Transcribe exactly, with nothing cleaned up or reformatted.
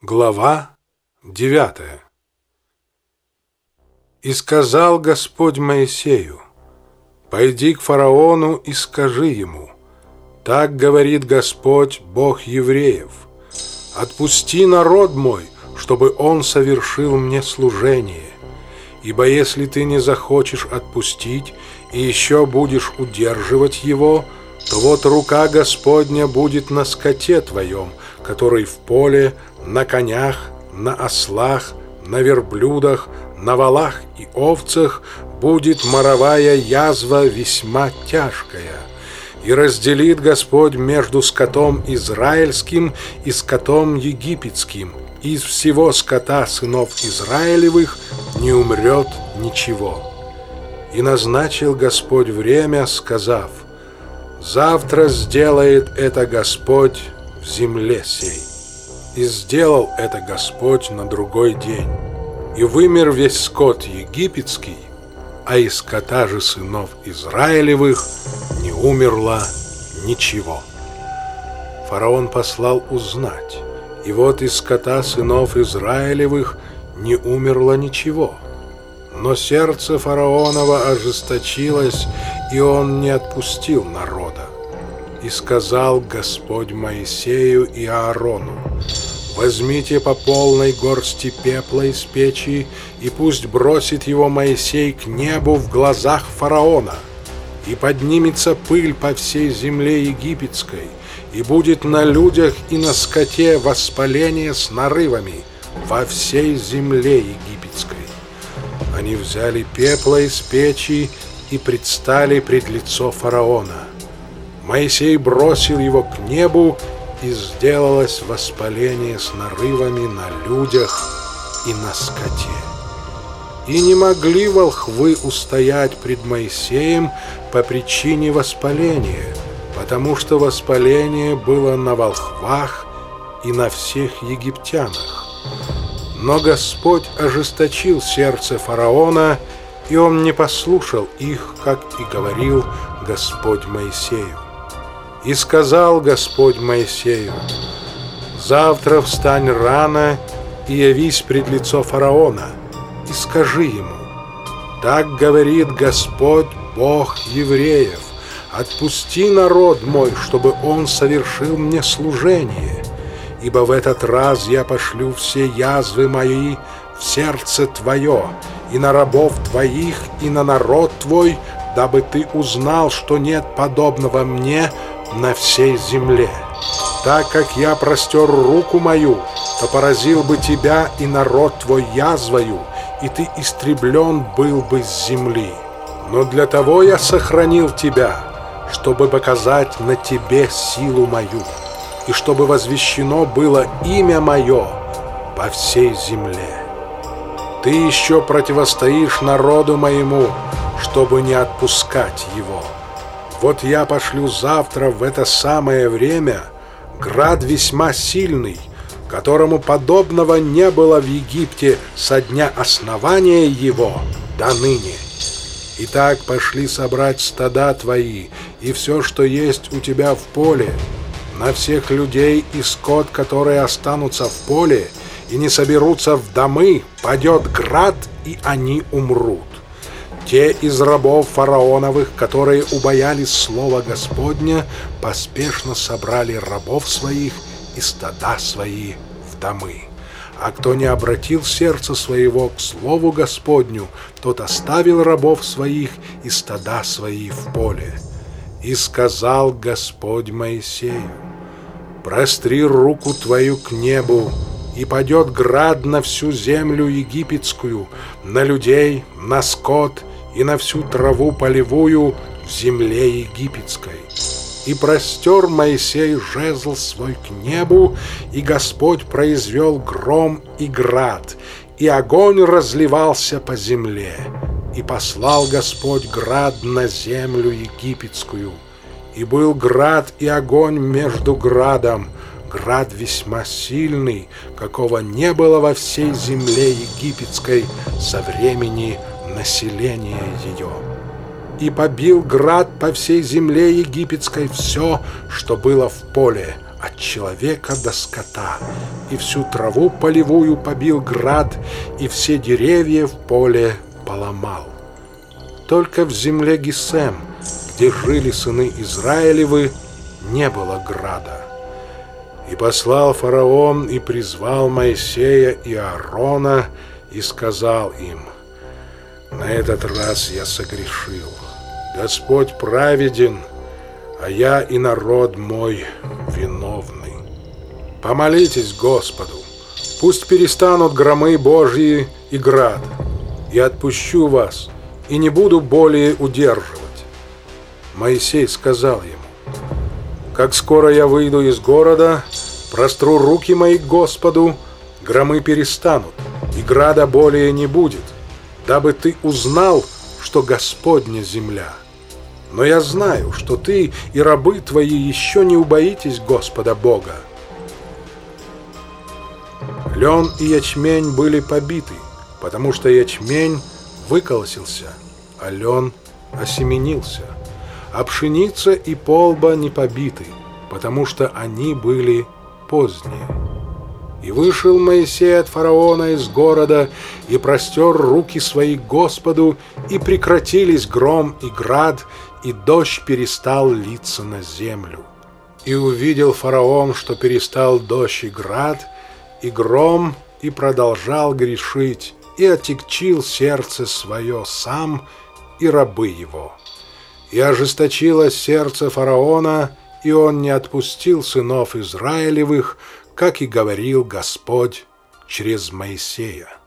Глава девятая. «И сказал Господь Моисею: пойди к фараону и скажи ему: так говорит Господь, Бог евреев: отпусти народ мой, чтобы он совершил мне служение. Ибо если ты не захочешь отпустить и еще будешь удерживать его, то вот рука Господня будет на скоте твоем, который в поле, на конях, на ослах, на верблюдах, на волах и овцах будет моровая язва весьма тяжкая. И разделит Господь между скотом израильским и скотом египетским. Из всего скота сынов Израилевых не умрет ничего. И назначил Господь время, сказав: завтра сделает это Господь в земле сей. И сделал это Господь на другой день. И вымер весь скот египетский, а из скота же сынов Израилевых не умерло ничего. Фараон послал узнать, и вот из скота сынов Израилевых не умерло ничего. Но сердце фараонова ожесточилось, и он не отпустил народа. И сказал Господь Моисею и Аарону: возьмите по полной горсти пепла из печи, и пусть бросит его Моисей к небу в глазах фараона. И поднимется пыль по всей земле египетской, и будет на людях и на скоте воспаление с нарывами во всей земле египетской. Они взяли пепла из печи и предстали пред лицо фараона. Моисей бросил его к небу, и сделалось воспаление с нарывами на людях и на скоте. И не могли волхвы устоять пред Моисеем по причине воспаления, потому что воспаление было на волхвах и на всех египтянах. Но Господь ожесточил сердце фараона, и он не послушал их, как и говорил Господь Моисею. И сказал Господь Моисею: завтра встань рано и явись пред лицо фараона, и скажи ему: так говорит Господь, Бог евреев: отпусти народ мой, чтобы он совершил мне служение. Ибо в этот раз я пошлю все язвы мои в сердце твое, и на рабов твоих, и на народ твой, дабы ты узнал, что нет подобного мне на всей земле. Так как я простер руку мою, то поразил бы тебя и народ твой язвою, и ты истреблен был бы с земли. Но для того я сохранил тебя, чтобы показать на тебе силу мою, и чтобы возвещено было имя мое по всей земле. Ты еще противостоишь народу моему, чтобы не отпускать его. Вот я пошлю завтра в это самое время град весьма сильный, которому подобного не было в Египте со дня основания его до ныне. Итак, пошли собрать стада твои и все, что есть у тебя в поле. На всех людей и скот, которые останутся в поле и не соберутся в домы, падет град, и они умрут. Те из рабов фараоновых, которые убоялись слова Господня, поспешно собрали рабов своих и стада свои в домы. А кто не обратил сердце своего к слову Господню, тот оставил рабов своих и стада свои в поле. И сказал Господь Моисею: простри руку твою к небу, и падет град на всю землю египетскую, на людей, на скот и на всю траву полевую в земле египетской. И простер Моисей жезл свой к небу, и Господь произвел гром и град, и огонь разливался по земле. И послал Господь град на землю египетскую. И был град и огонь между градом, град весьма сильный, какого не было во всей земле египетской со времени населения ее. И побил град по всей земле египетской все, что было в поле, от человека до скота, и всю траву полевую побил град, и все деревья в поле поломал. Только в земле Гесем, где жили сыны Израилевы, не было града. И послал фараон и призвал Моисея и Аарона, и сказал им: «На этот раз я согрешил. Господь праведен, а я и народ мой виновны. Помолитесь Господу, пусть перестанут громы Божьи и град. Я отпущу вас и не буду более удерживать». Моисей сказал ему: «Как скоро я выйду из города, простру руки мои к Господу, громы перестанут, и града более не будет, дабы ты узнал, что Господня земля. Но я знаю, что ты и рабы твои еще не убоитесь Господа Бога». Лен и ячмень были побиты, потому что ячмень выколосился, а лен осеменился, а пшеница и полба не побиты, потому что они были поздние. И вышел Моисей от фараона из города, и простер руки свои к Господу, и прекратились гром и град, и дождь перестал литься на землю. И увидел фараон, что перестал дождь и град, и гром, и продолжал грешить, и отягчил сердце свое сам и рабы его. И ожесточилось сердце фараона, и он не отпустил сынов Израилевых, как и говорил Господь через Моисея.